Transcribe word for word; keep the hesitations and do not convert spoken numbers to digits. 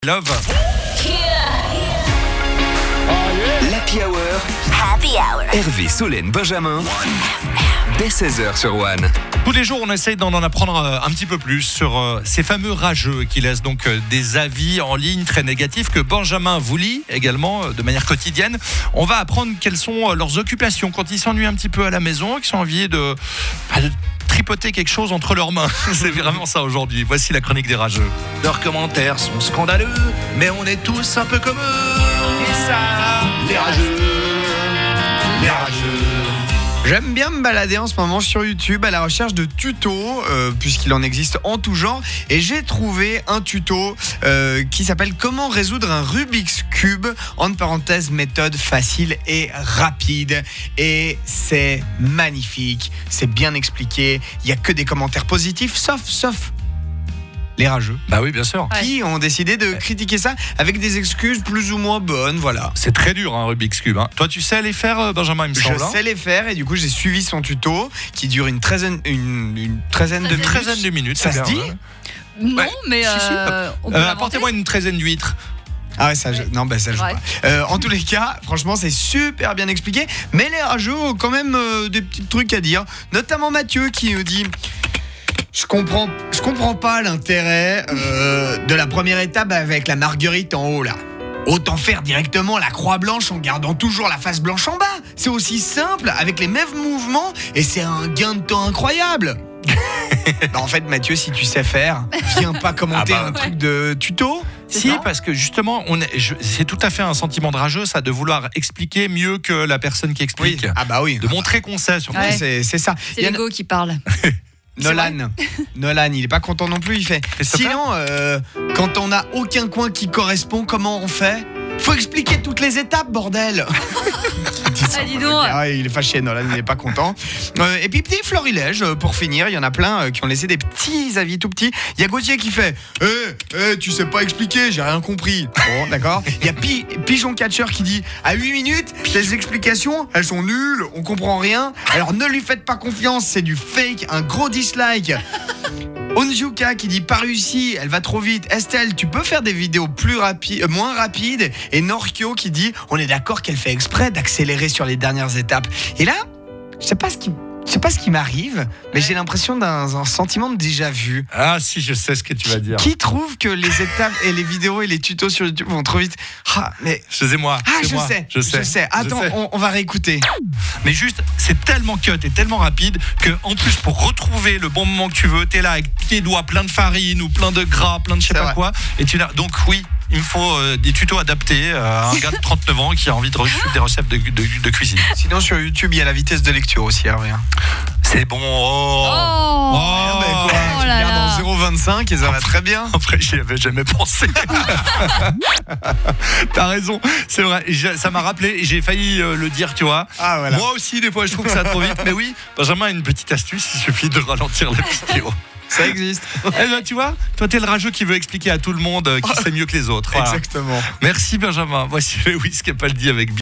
Love. L'Happy Hour. Happy Hour. Hervé, Solène, Benjamin. Dès seize heures sur One. Tous les jours, on essaye d'en en apprendre un petit peu plus sur euh, ces fameux rageux qui laissent donc euh, des avis en ligne très négatifs que Benjamin vous lit également euh, de manière quotidienne. On va apprendre quelles sont euh, leurs occupations quand ils s'ennuient un petit peu à la maison, qu'ils ont envie de, bah, de tripoter quelque chose entre leurs mains. C'est vraiment ça aujourd'hui. Voici la chronique des rageux. Leurs commentaires sont scandaleux, mais on est tous un peu comme eux. Et ça, les rageux, les rageux. J'aime bien me balader en ce moment sur YouTube à la recherche de tutos, euh, puisqu'il en existe en tout genre. Et j'ai trouvé un tuto euh, qui s'appelle « Comment résoudre un Rubik's Cube ?» entre parenthèses, méthode facile et rapide. Et c'est magnifique, c'est bien expliqué. Il n'y a que des commentaires positifs, sauf, sauf les rageux. Bah oui, bien sûr. Qui ont décidé de critiquer ça avec des excuses plus ou moins bonnes, voilà. C'est très dur, un Rubik's Cube. Hein. Toi, tu sais les faire, Benjamin, il me Je semble. hein sais les faire et du coup j'ai suivi son tuto qui dure une treizaine, une, une treizaine de Une minutes. treizaine de minutes. Ça c'est se bien, dit ouais. Non, Ouais. mais Si, si. euh, on peut Euh, l'inventer. Apportez-moi une treizaine d'huîtres. Ah ouais, ça, je- non, bah ça joue Ouais. pas. Euh, en tous les cas, franchement, c'est super bien expliqué. Mais les rageux ont quand même euh, des petits trucs à dire. Notamment Mathieu qui nous dit. Je comprends, je comprends pas l'intérêt euh, de la première étape avec la marguerite en haut là. Autant faire directement la croix blanche en gardant toujours la face blanche en bas. C'est aussi simple, avec les mêmes mouvements, et c'est un gain de temps incroyable. Bah, en fait, Mathieu, si tu sais faire, viens pas commenter Ah bah, un truc de tuto. Si, ça. parce que justement, on est, je- c'est tout à fait un sentiment de rageux, ça, de vouloir expliquer mieux que la personne qui explique. Ah bah oui. De montrer qu'on sait, surtout. Ouais. C'est, c'est ça. C'est Il y a l'ego qui parle. Nolan, Nolan, il est pas content non plus. Il fait. Christopher Sinon, euh, quand on a aucun coin qui correspond, comment on fait ? Faut expliquer toutes les étapes, bordel. Il dit ça, Ah, dis moi, donc. le gars. Ah, il est fâché, Nolan, il est pas content. Euh, et puis petit florilège euh, pour finir, il y en a plein euh, qui ont laissé des petits avis tout petits. Il y a Gauthier qui fait, eh, eh, tu sais pas expliquer, j'ai rien compris. Bon, d'accord. Il y a Pi- Pigeon Catcher qui dit, à huit minutes, les explications, elles sont nulles, on comprend rien. Alors ne lui faites pas confiance, c'est du fake, un gros dislike. Onjuka qui dit pas réussi, elle va trop vite. Estelle, tu peux faire des vidéos plus rapides, euh, moins rapides. Et Norkio qui dit on est d'accord qu'elle fait exprès d'accélérer sur les dernières étapes. Et là, je sais pas ce qui, je sais pas ce qui m'arrive, mais j'ai l'impression d'un un sentiment de déjà vu. Ah si, je sais ce que tu vas dire. Qui trouve que les étapes et les vidéos et les tutos sur YouTube vont trop vite? Ah, mais C'est moi. ah, c'est je moi. sais, je sais, Attends, je sais. On, on va réécouter. Mais juste, c'est tellement cut et tellement rapide que, en plus, pour retrouver le bon moment que tu veux, t'es là avec tes doigts plein de farine ou plein de gras, plein de je sais C'est pas vrai. quoi. Et tu l'as. Donc oui, il me faut euh, des tutos adaptés à un gars de trente-neuf ans qui a envie de reçu des recettes de, de, de cuisine. Sinon sur YouTube, il y a la vitesse de lecture aussi, Hervé. hein. C'est bon. Oh. Oh, Ah, ben, quoi, Oh tu là regardes en là. zéro virgule vingt-cinq et ça va très bien. Après, j'y avais jamais pensé. T'as raison, c'est vrai. J'ai- Ça m'a rappelé, j'ai failli euh, le dire, tu vois. Ah, voilà. Moi aussi, des fois, je trouve que ça va trop vite. Mais oui, Benjamin a une petite astuce, il suffit de ralentir la vidéo. Ça existe. Eh ben, tu vois, toi, t'es le rageux qui veut expliquer à tout le monde euh, qui sait mieux que les autres. Voilà. Exactement. Merci, Benjamin. Voici Lewis Capaldi avec